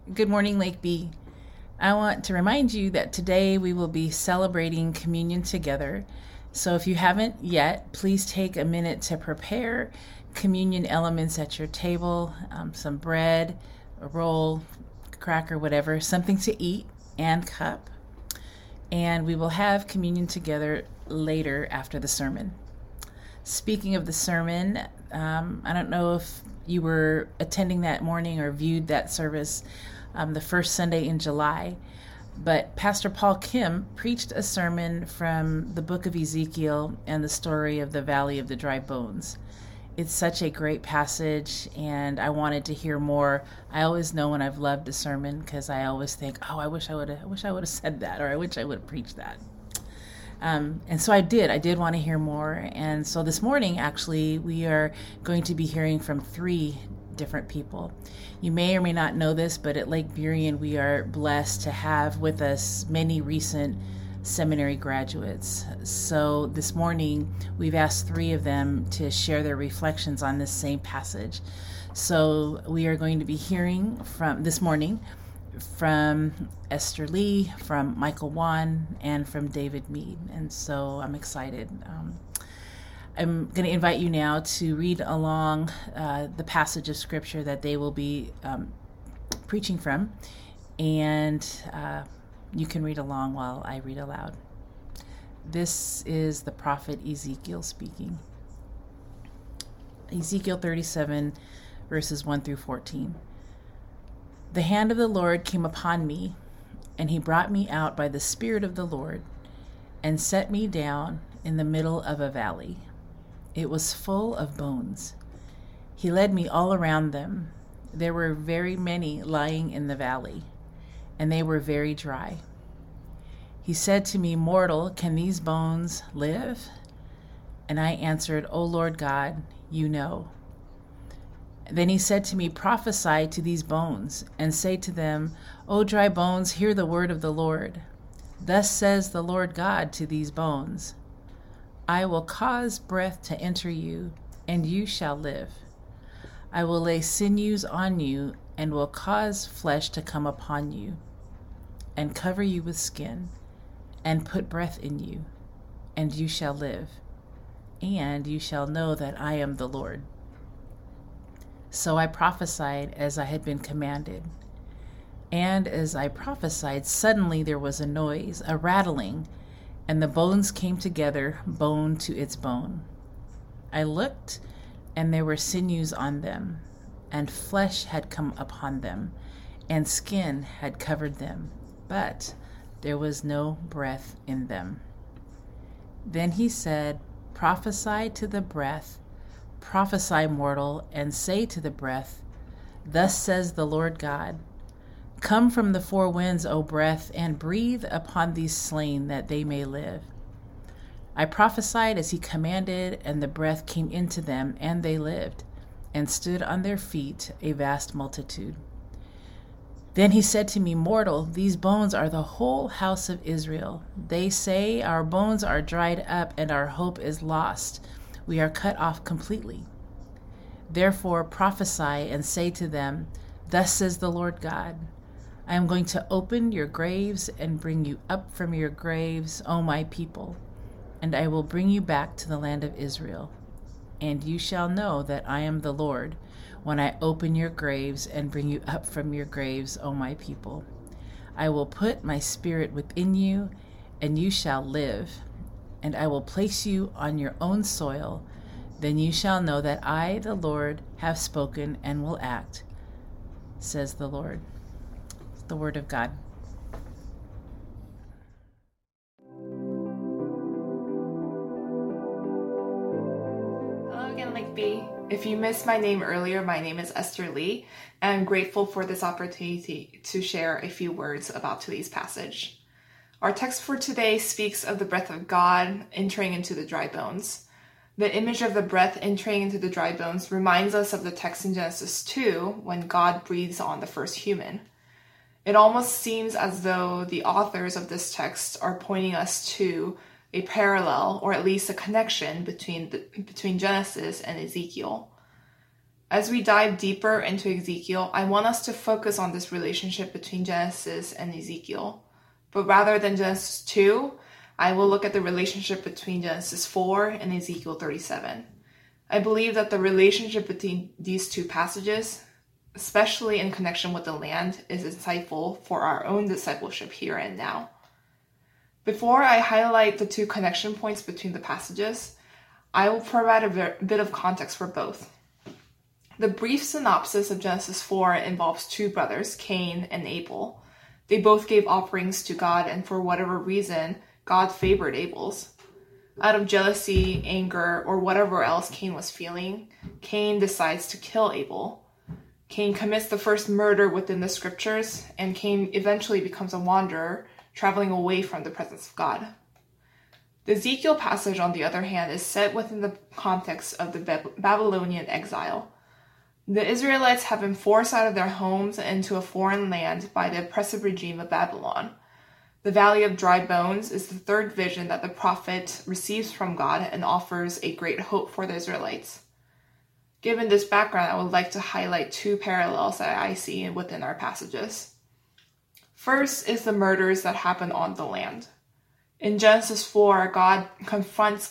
Good morning, Lake B. I want to remind you that today we will be celebrating communion together. So if you haven't yet, please take a minute to prepare communion elements at your table, some bread, a roll, cracker, whatever, something to eat, and cup. And we will have communion together later after the sermon. Speaking of the sermon, I don't know if you were attending that morning or viewed that service the first Sunday in July, but Pastor Paul Kim preached a sermon from the book of Ezekiel and the story of the Valley of the Dry Bones. It's such a great passage, and I wanted to hear more. I always know when I've loved a sermon because I always think, "Oh, I wish I would have said that," or "I wish I would have preached that." And so I did want to hear more. And so this morning, actually, we are going to be hearing from 3 different people. You may or may not know this, but at Lake Burien, we are blessed to have with us many recent seminary graduates. So this morning, we've asked 3 of them to share their reflections on this same passage. So we are going to be hearing from this morning from Esther Lee, from Michael Wan, and from David Mead. And so I'm excited. I'm going to invite you now to read along the passage of scripture that they will be preaching from, and you can read along while I read aloud. This is the prophet Ezekiel speaking. Ezekiel 37, verses 1 through 14. The hand of the Lord came upon me, and he brought me out by the Spirit of the Lord, and set me down in the middle of a valley. It was full of bones. He led me all around them. There were very many lying in the valley, and they were very dry. He said to me, "Mortal, can these bones live?" And I answered, "O Lord God, you know." Then he said to me, "Prophesy to these bones, and say to them, O dry bones, hear the word of the Lord. Thus says the Lord God to these bones, I will cause breath to enter you, and you shall live. I will lay sinews on you, and will cause flesh to come upon you, and cover you with skin, and put breath in you, and you shall live, and you shall know that I am the Lord." So I prophesied as I had been commanded. And as I prophesied, suddenly there was a noise, a rattling, and the bones came together, bone to its bone. I looked, and there were sinews on them, and flesh had come upon them, and skin had covered them, but there was no breath in them. Then he said, "Prophesy to the breath, prophesy, mortal, and say to the breath, Thus says the Lord God, Come from the 4 winds, O breath, and breathe upon these slain that they may live." I prophesied as he commanded, and the breath came into them, and they lived, and stood on their feet, a vast multitude. Then he said to me, "Mortal, these bones are the whole house of Israel. They say, Our bones are dried up, and our hope is lost. We are cut off completely. Therefore prophesy and say to them, Thus says the Lord God, I am going to open your graves and bring you up from your graves, O my people, and I will bring you back to the land of Israel. And you shall know that I am the Lord when I open your graves and bring you up from your graves, O my people. I will put my spirit within you, and you shall live, and I will place you on your own soil. Then you shall know that I, the Lord, have spoken and will act, says the Lord. The word of God. Hello again, Lake B. If you missed my name earlier, my name is Esther Lee, and I'm grateful for this opportunity to share a few words about today's passage. Our text for today speaks of the breath of God entering into the dry bones. The image of the breath entering into the dry bones reminds us of the text in Genesis 2 when God breathes on the first human. It almost seems as though the authors of this text are pointing us to a parallel, or at least a connection between Genesis and Ezekiel. As we dive deeper into Ezekiel, I want us to focus on this relationship between Genesis and Ezekiel. But rather than Genesis 2, I will look at the relationship between Genesis 4 and Ezekiel 37. I believe that the relationship between these two passages, especially in connection with the land, is insightful for our own discipleship here and now. Before I highlight the two connection points between the passages, I will provide a bit of context for both. The brief synopsis of Genesis 4 involves two brothers, Cain and Abel. They both gave offerings to God, and for whatever reason, God favored Abel's. Out of jealousy, anger, or whatever else Cain was feeling, Cain decides to kill Abel. Cain commits the first murder within the scriptures, and Cain eventually becomes a wanderer, traveling away from the presence of God. The Ezekiel passage, on the other hand, is set within the context of the Babylonian exile. The Israelites have been forced out of their homes and into a foreign land by the oppressive regime of Babylon. The Valley of Dry Bones is the third vision that the prophet receives from God and offers a great hope for the Israelites. Given this background, I would like to highlight two parallels that I see within our passages. First is the murders that happen on the land. In Genesis 4, God confronts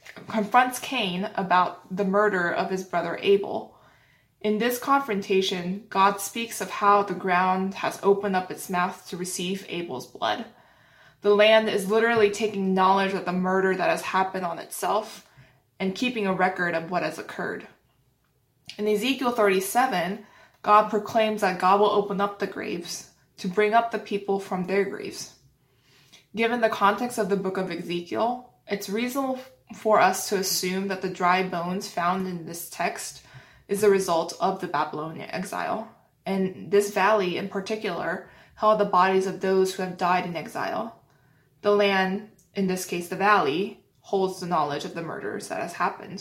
Cain about the murder of his brother Abel. In this confrontation, God speaks of how the ground has opened up its mouth to receive Abel's blood. The land is literally taking knowledge of the murder that has happened on itself and keeping a record of what has occurred. In Ezekiel 37, God proclaims that God will open up the graves to bring up the people from their graves. Given the context of the book of Ezekiel, it's reasonable for us to assume that the dry bones found in this text is a result of the Babylonian exile. And this valley in particular held the bodies of those who have died in exile. The land, in this case the valley, holds the knowledge of the murders that has happened.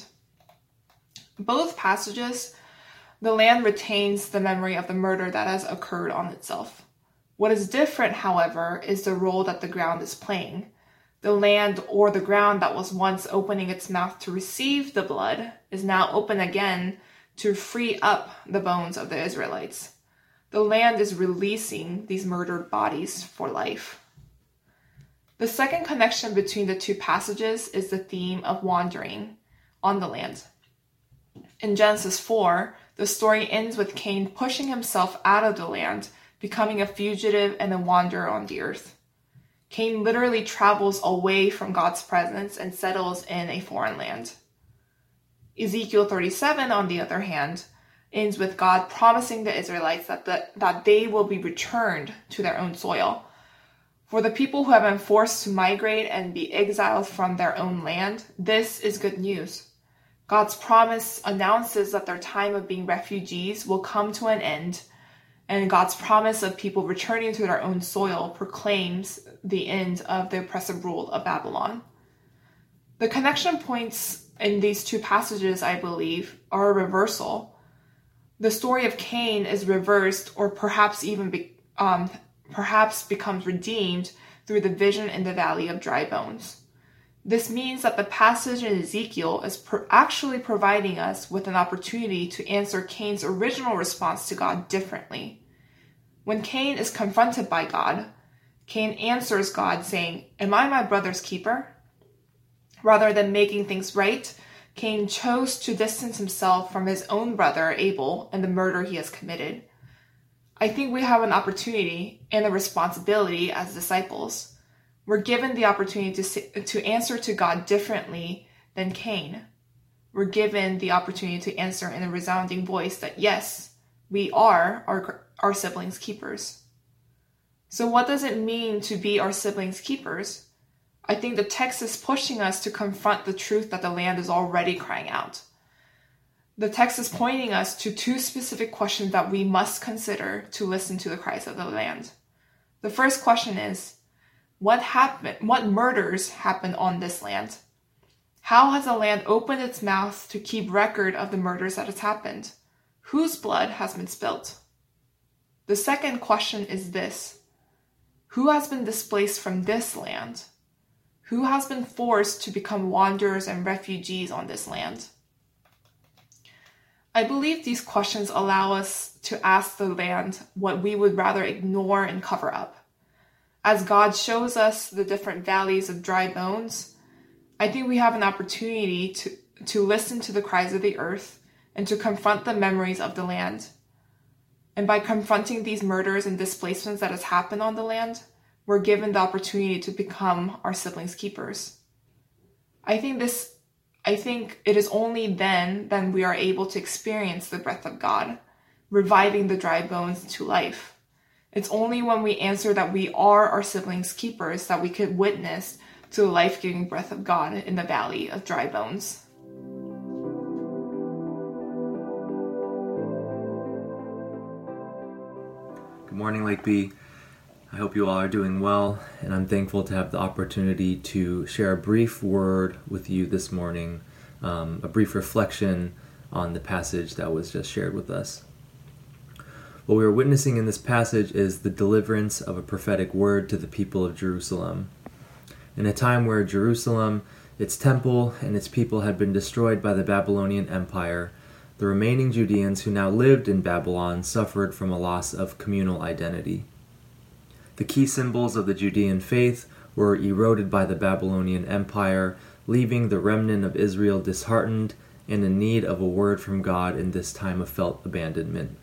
Both passages, the land retains the memory of the murder that has occurred on itself. What is different, however, is the role that the ground is playing. The land or the ground that was once opening its mouth to receive the blood is now open again to free up the bones of the Israelites. The land is releasing these murdered bodies for life. The second connection between the two passages is the theme of wandering on the land. In Genesis 4, the story ends with Cain pushing himself out of the land, becoming a fugitive and a wanderer on the earth. Cain literally travels away from God's presence and settles in a foreign land. Ezekiel 37, on the other hand, ends with God promising the Israelites that they will be returned to their own soil. For the people who have been forced to migrate and be exiled from their own land, this is good news. God's promise announces that their time of being refugees will come to an end, and God's promise of people returning to their own soil proclaims the end of the oppressive rule of Babylon. The connection points in these two passages, I believe, are a reversal. The story of Cain is reversed, or perhaps even becomes redeemed through the vision in the Valley of Dry Bones. This means that the passage in Ezekiel is actually providing us with an opportunity to answer Cain's original response to God differently. When Cain is confronted by God, Cain answers God saying, "Am I my brother's keeper?" Rather than making things right, Cain chose to distance himself from his own brother Abel and the murder he has committed. I think we have an opportunity and a responsibility as disciples. We're given the opportunity to answer to God differently than Cain. We're given the opportunity to answer in a resounding voice that yes, we are our siblings' keepers. So what does it mean to be our siblings' keepers? I think the text is pushing us to confront the truth that the land is already crying out. The text is pointing us to two specific questions that we must consider to listen to the cries of the land. The first question is, what murders happened on this land? How has the land opened its mouth to keep record of the murders that has happened? Whose blood has been spilt? The second question is this: who has been displaced from this land? Who has been forced to become wanderers and refugees on this land? I believe these questions allow us to ask the land what we would rather ignore and cover up. As God shows us the different valleys of dry bones, I think we have an opportunity to listen to the cries of the earth and to confront the memories of the land. And by confronting these murders and displacements that has happened on the land, we're given the opportunity to become our siblings' keepers. I think it is only then we are able to experience the breath of God, reviving the dry bones to life. It's only when we answer that we are our siblings' keepers that we could witness to the life-giving breath of God in the valley of dry bones. Good morning, Lake B. I hope you all are doing well, and I'm thankful to have the opportunity to share a brief word with you this morning, a brief reflection on the passage that was just shared with us. What we are witnessing in this passage is the deliverance of a prophetic word to the people of Jerusalem. In a time where Jerusalem, its temple, and its people had been destroyed by the Babylonian Empire, the remaining Judeans who now lived in Babylon suffered from a loss of communal identity. The key symbols of the Judean faith were eroded by the Babylonian Empire, leaving the remnant of Israel disheartened and in need of a word from God in this time of felt abandonment.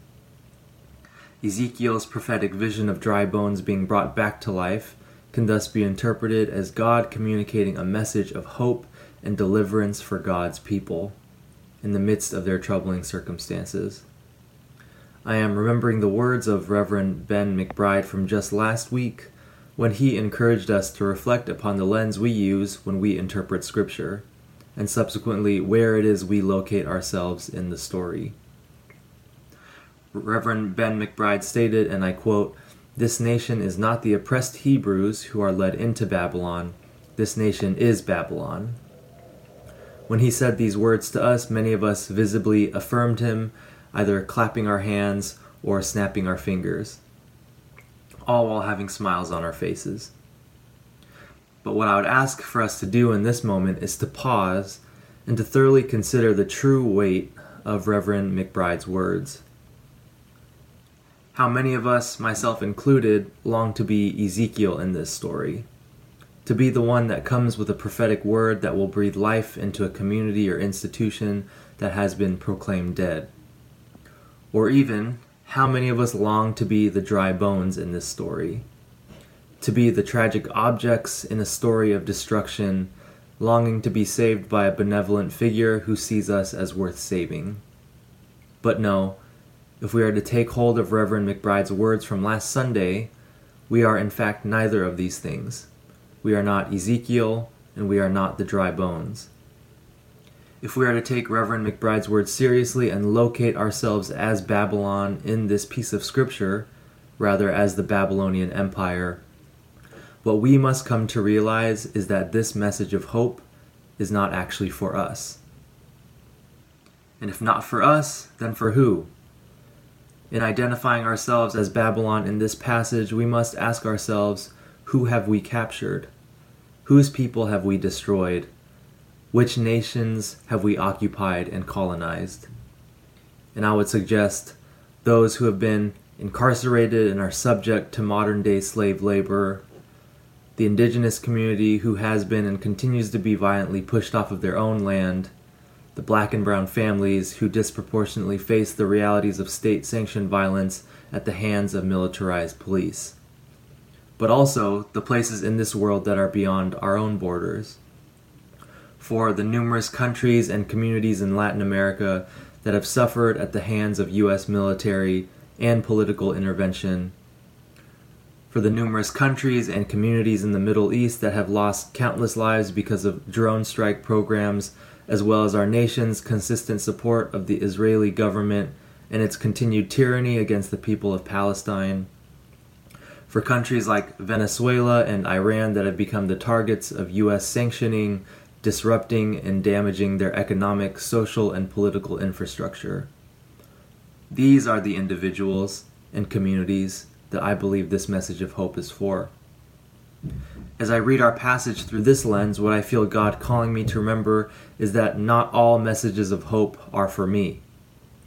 Ezekiel's prophetic vision of dry bones being brought back to life can thus be interpreted as God communicating a message of hope and deliverance for God's people in the midst of their troubling circumstances. I am remembering the words of Reverend Ben McBride from just last week when he encouraged us to reflect upon the lens we use when we interpret Scripture, and subsequently where it is we locate ourselves in the story. Reverend Ben McBride stated, and I quote, "This nation is not the oppressed Hebrews who are led into Babylon. This nation is Babylon." When he said these words to us, many of us visibly affirmed him, either clapping our hands or snapping our fingers, all while having smiles on our faces. But what I would ask for us to do in this moment is to pause and to thoroughly consider the true weight of Reverend McBride's words. How many of us, myself included, long to be Ezekiel in this story? To be the one that comes with a prophetic word that will breathe life into a community or institution that has been proclaimed dead? Or even, how many of us long to be the dry bones in this story? To be the tragic objects in a story of destruction, longing to be saved by a benevolent figure who sees us as worth saving. But no, if we are to take hold of Reverend McBride's words from last Sunday, we are in fact neither of these things. We are not Ezekiel, and we are not the dry bones. If we are to take Reverend McBride's words seriously and locate ourselves as Babylon in this piece of Scripture, rather as the Babylonian Empire, what we must come to realize is that this message of hope is not actually for us. And if not for us, then for who? In identifying ourselves as Babylon in this passage, we must ask ourselves, who have we captured? Whose people have we destroyed? Which nations have we occupied and colonized? And I would suggest those who have been incarcerated and are subject to modern-day slave labor, the indigenous community who has been and continues to be violently pushed off of their own land, the black and brown families who disproportionately face the realities of state-sanctioned violence at the hands of militarized police. But also the places in this world that are beyond our own borders. For the numerous countries and communities in Latin America that have suffered at the hands of U.S. military and political intervention. For the numerous countries and communities in the Middle East that have lost countless lives because of drone strike programs, as well as our nation's consistent support of the Israeli government and its continued tyranny against the people of Palestine. For countries like Venezuela and Iran that have become the targets of U.S. sanctioning, disrupting and damaging their economic, social, and political infrastructure. These are the individuals and communities that I believe this message of hope is for. As I read our passage through this lens, what I feel God calling me to remember is that not all messages of hope are for me.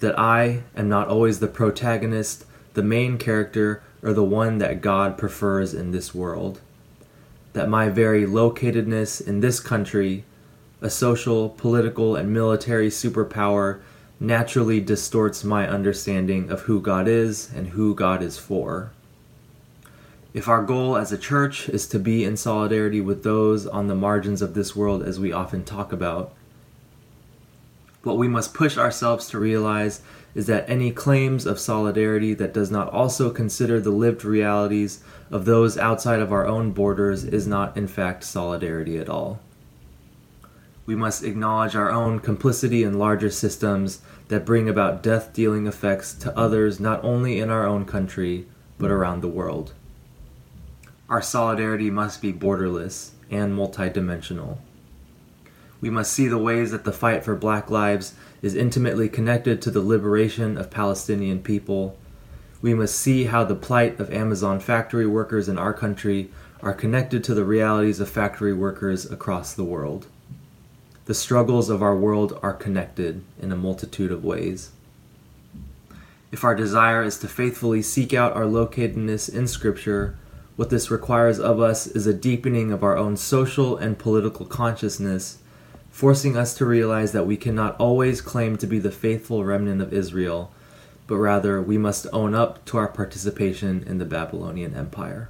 that I am not always the protagonist, the main character, or the one that God prefers in this world. That my very locatedness in this country, a social, political, and military superpower, naturally distorts my understanding of who God is and who God is for. If our goal as a church is to be in solidarity with those on the margins of this world, as we often talk about, what we must push ourselves to realize is that any claims of solidarity that does not also consider the lived realities of those outside of our own borders is not in fact solidarity at all. We must acknowledge our own complicity in larger systems that bring about death-dealing effects to others not only in our own country, but around the world. Our solidarity must be borderless and multidimensional. We must see the ways that the fight for Black lives is intimately connected to the liberation of Palestinian people. We must see how the plight of Amazon factory workers in our country are connected to the realities of factory workers across the world. The struggles of our world are connected in a multitude of ways. If our desire is to faithfully seek out our locatedness in Scripture, what this requires of us is a deepening of our own social and political consciousness, forcing us to realize that we cannot always claim to be the faithful remnant of Israel, but rather we must own up to our participation in the Babylonian Empire.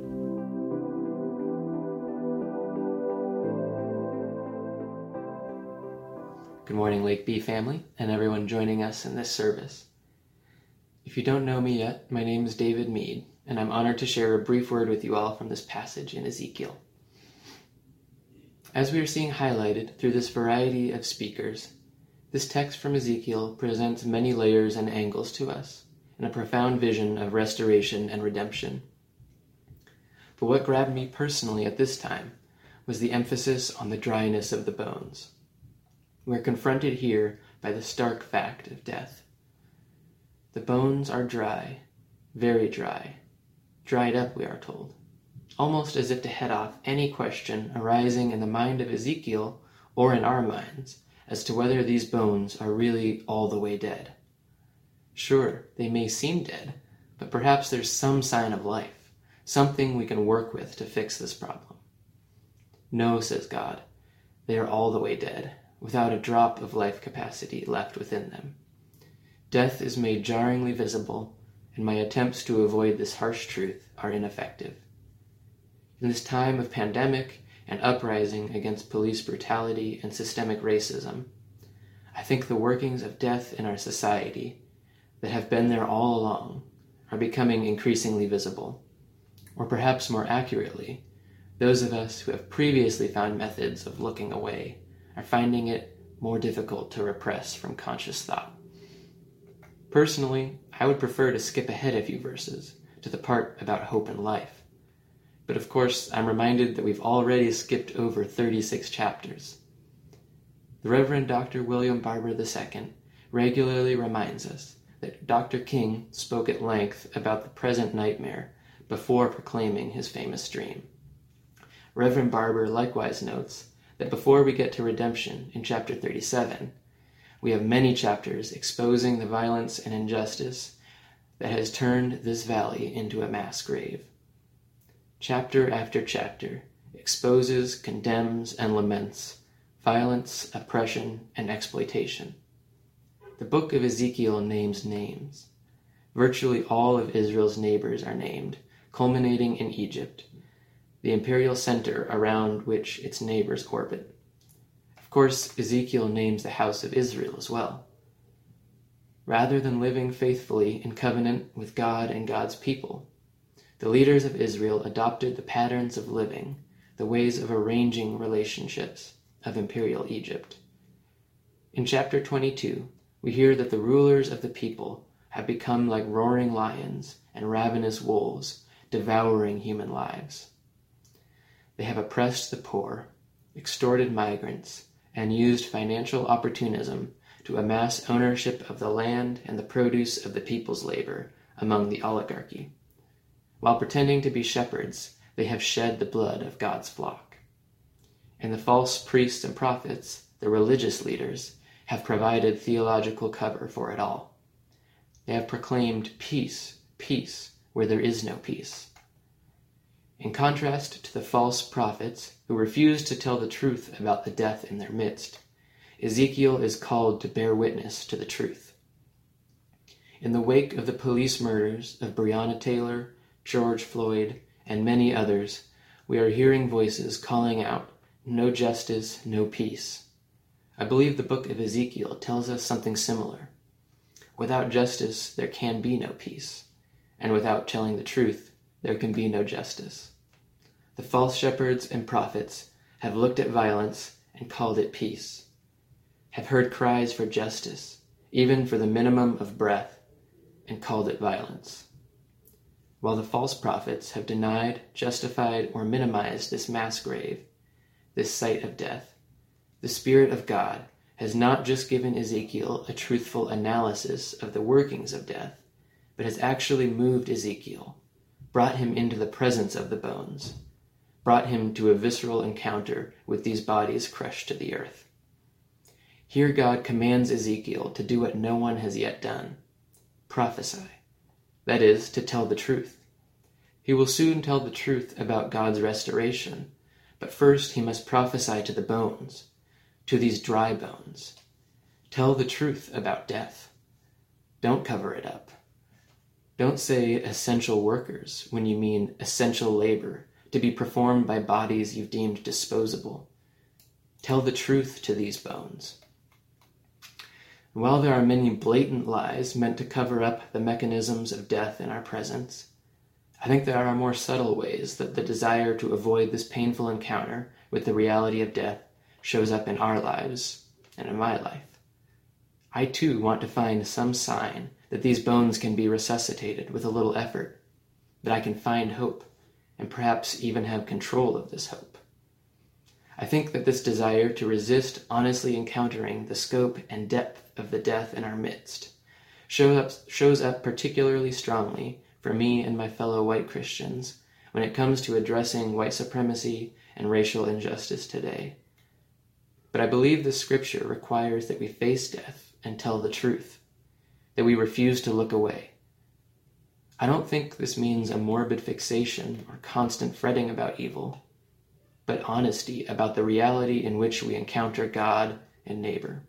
Good morning, Lake B family, and everyone joining us in this service. If you don't know me yet, my name is David Mead, and I'm honored to share a brief word with you all from this passage in Ezekiel. As we are seeing highlighted through this variety of speakers, this text from Ezekiel presents many layers and angles to us, and a profound vision of restoration and redemption. But what grabbed me personally at this time was the emphasis on the dryness of the bones. We are confronted here by the stark fact of death. The bones are dry, very dry, dried up, we are told, almost as if to head off any question arising in the mind of Ezekiel or in our minds as to whether these bones are really all the way dead. Sure, they may seem dead, but perhaps there's some sign of life, something we can work with to fix this problem. No, says God, they are all the way dead, without a drop of life capacity left within them. Death is made jarringly visible, and my attempts to avoid this harsh truth are ineffective. In this time of pandemic and uprising against police brutality and systemic racism, I think the workings of death in our society that have been there all along are becoming increasingly visible. Or perhaps more accurately, those of us who have previously found methods of looking away are finding it more difficult to repress from conscious thought. Personally, I would prefer to skip ahead a few verses to the part about hope and life. But of course, I'm reminded that we've already skipped over 36 chapters. The Reverend Dr. William Barber II regularly reminds us that Dr. King spoke at length about the present nightmare before proclaiming his famous dream. Reverend Barber likewise notes that before we get to redemption in chapter 37, we have many chapters exposing the violence and injustice that has turned this valley into a mass grave. Chapter after chapter exposes, condemns, and laments violence, oppression, and exploitation. The book of Ezekiel names names. Virtually all of Israel's neighbors are named, culminating in Egypt, the imperial center around which its neighbors orbit. Of course, Ezekiel names the house of Israel as well. Rather than living faithfully in covenant with God and God's people, the leaders of Israel adopted the patterns of living, the ways of arranging relationships of imperial Egypt. In chapter 22, we hear that the rulers of the people have become like roaring lions and ravenous wolves, devouring human lives. They have oppressed the poor, extorted migrants, and used financial opportunism to amass ownership of the land and the produce of the people's labor among the oligarchy. While pretending to be shepherds, they have shed the blood of God's flock. And the false priests and prophets, the religious leaders, have provided theological cover for it all. They have proclaimed peace, peace, where there is no peace. In contrast to the false prophets who refuse to tell the truth about the death in their midst, Ezekiel is called to bear witness to the truth. In the wake of the police murders of Breonna Taylor, George Floyd, and many others, we are hearing voices calling out, "No justice, no peace." I believe the book of Ezekiel tells us something similar. Without justice, there can be no peace, and without telling the truth, there can be no justice. The false shepherds and prophets have looked at violence and called it peace, have heard cries for justice, even for the minimum of breath, and called it violence. While the false prophets have denied, justified, or minimized this mass grave, this site of death, the Spirit of God has not just given Ezekiel a truthful analysis of the workings of death, but has actually moved Ezekiel, brought him into the presence of the bones, brought him to a visceral encounter with these bodies crushed to the earth. Here God commands Ezekiel to do what no one has yet done: prophesy. That is, to tell the truth. He will soon tell the truth about God's restoration, but first he must prophesy to the bones, to these dry bones. Tell the truth about death. Don't cover it up. Don't say essential workers when you mean essential labor to be performed by bodies you've deemed disposable. Tell the truth to these bones. While there are many blatant lies meant to cover up the mechanisms of death in our presence, I think there are more subtle ways that the desire to avoid this painful encounter with the reality of death shows up in our lives and in my life. I too want to find some sign that these bones can be resuscitated with a little effort, that I can find hope and perhaps even have control of this hope. I think that this desire to resist honestly encountering the scope and depth of the death in our midst shows up particularly strongly for me and my fellow white Christians when it comes to addressing white supremacy and racial injustice today. But I believe the scripture requires that we face death and tell the truth, that we refuse to look away. I don't think this means a morbid fixation or constant fretting about evil, but honesty about the reality in which we encounter God and neighbor.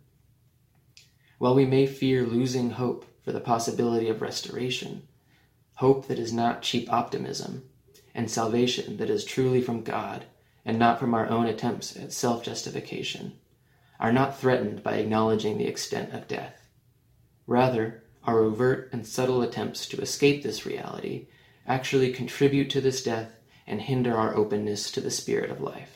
While we may fear losing hope for the possibility of restoration, hope that is not cheap optimism, and salvation that is truly from God and not from our own attempts at self-justification, are not threatened by acknowledging the extent of death. Rather, our overt and subtle attempts to escape this reality actually contribute to this death and hinder our openness to the Spirit of life.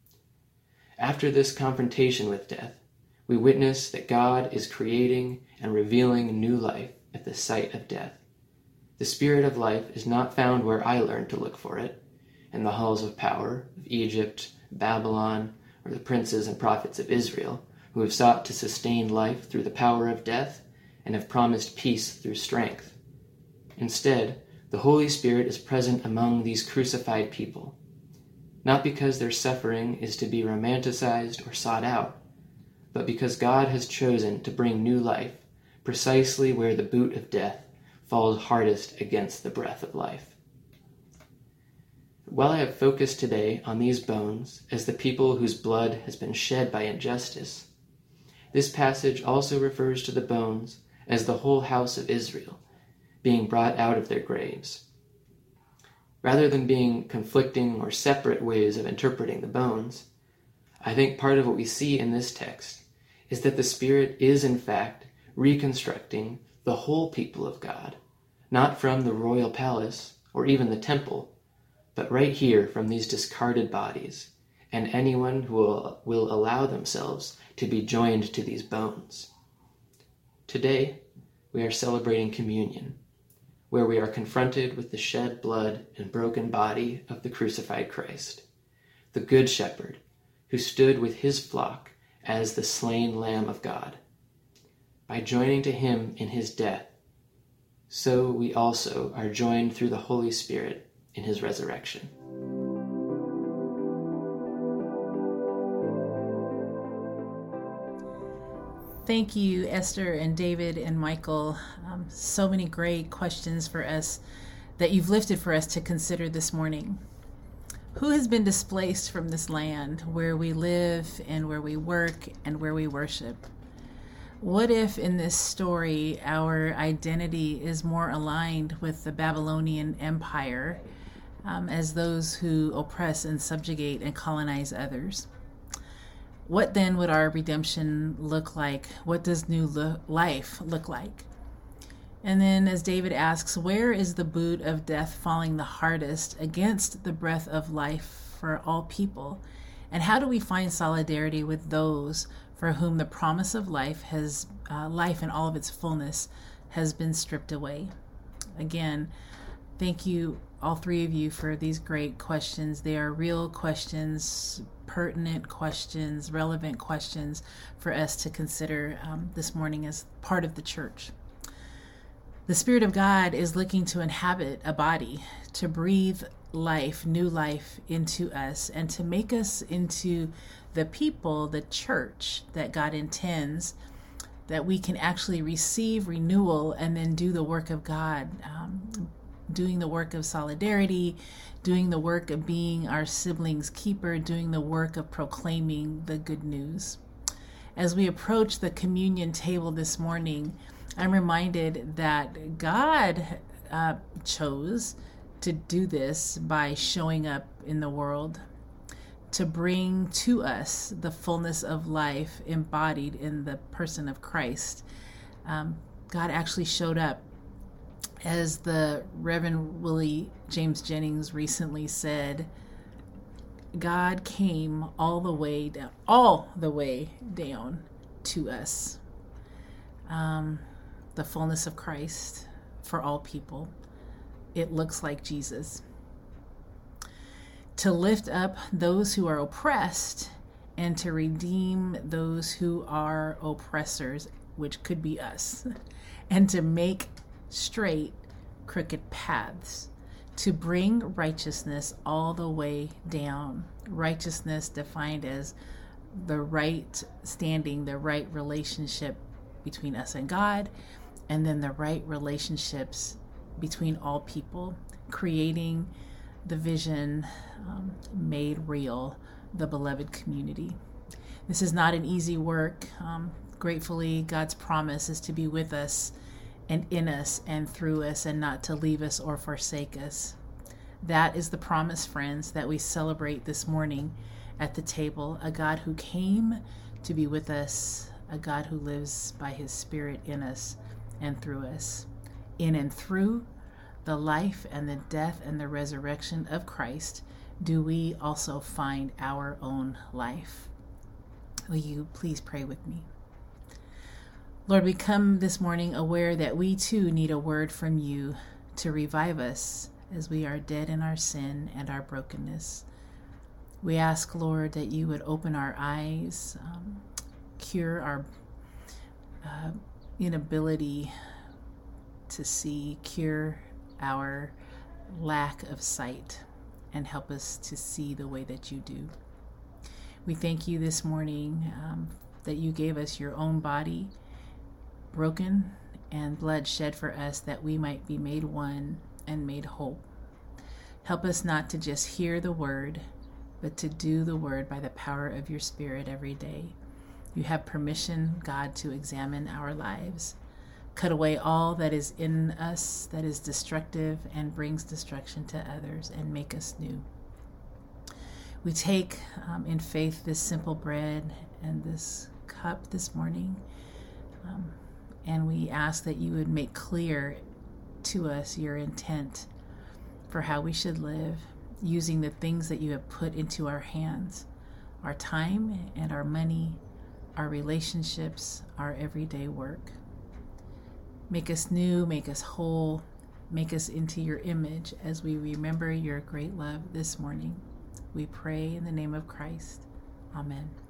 After this confrontation with death, we witness that God is creating and revealing new life at the site of death. The Spirit of life is not found where I learned to look for it, in the halls of power of Egypt, Babylon, or the princes and prophets of Israel, who have sought to sustain life through the power of death and have promised peace through strength. Instead, the Holy Spirit is present among these crucified people, not because their suffering is to be romanticized or sought out, but because God has chosen to bring new life precisely where the boot of death falls hardest against the breath of life. While I have focused today on these bones as the people whose blood has been shed by injustice, this passage also refers to the bones as the whole house of Israel, being brought out of their graves. Rather than being conflicting or separate ways of interpreting the bones, I think part of what we see in this text is that the Spirit is in fact reconstructing the whole people of God, not from the royal palace or even the temple, but right here from these discarded bodies, and anyone who will allow themselves to be joined to these bones. Today, we are celebrating communion, where we are confronted with the shed blood and broken body of the crucified Christ, the Good Shepherd, who stood with his flock as the slain Lamb of God. By joining to him in his death, so we also are joined through the Holy Spirit in his resurrection. Thank you, Esther and David and Michael. So many great questions for us that you've lifted for us to consider this morning. Who has been displaced from this land where we live and where we work and where we worship? What if in this story our identity is more aligned with the Babylonian Empire as those who oppress and subjugate and colonize others? What then would our redemption look like? What does new life look like? And then as David asks, where is the boot of death falling the hardest against the breath of life for all people? And how do we find solidarity with those for whom the promise of life in all of its fullness has been stripped away? Again, thank you, all three of you, for these great questions. They are real questions, pertinent questions, relevant questions for us to consider this morning as part of the church. The Spirit of God is looking to inhabit a body, to breathe life, new life into us, and to make us into the people, the church that God intends, that we can actually receive renewal and then do the work of God, doing the work of solidarity, doing the work of being our siblings' keeper, doing the work of proclaiming the good news. As we approach the communion table this morning, I'm reminded that God chose to do this by showing up in the world, to bring to us the fullness of life embodied in the person of Christ. God actually showed up, as the Reverend Willie James Jennings recently said. God came all the way down to us. The fullness of Christ for all people. It looks like Jesus. To lift up those who are oppressed and to redeem those who are oppressors, which could be us, and to make straight crooked paths, to bring righteousness all the way down. Righteousness defined as the right standing, the right relationship between us and God, and then the right relationships between all people, creating the vision made real, the beloved community. This is not an easy work. Gratefully, God's promise is to be with us and in us and through us, and not to leave us or forsake us. That is the promise, friends, that we celebrate this morning at the table. A God who came to be with us, a God who lives by his Spirit in us and through us. In and through the life and the death and the resurrection of Christ do we also find our own life. Will you please pray with me? Lord, we come this morning aware that we too need a word from you to revive us as we are dead in our sin and our brokenness. We ask, Lord, that you would open our eyes, cure our inability to see, cure our lack of sight, and help us to see the way that you do. We thank you this morning that you gave us your own body, broken and blood shed for us, that we might be made one and made whole. Help us not to just hear the word, but to do the word by the power of your Spirit every day. You have permission, God, to examine our lives. Cut away all that is in us that is destructive and brings destruction to others, and make us new. We take in faith this simple bread and this cup this morning, and we ask that you would make clear to us your intent for how we should live, using the things that you have put into our hands, our time and our money, our relationships, our everyday work. Make us new, make us whole, make us into your image as we remember your great love this morning. We pray in the name of Christ. Amen.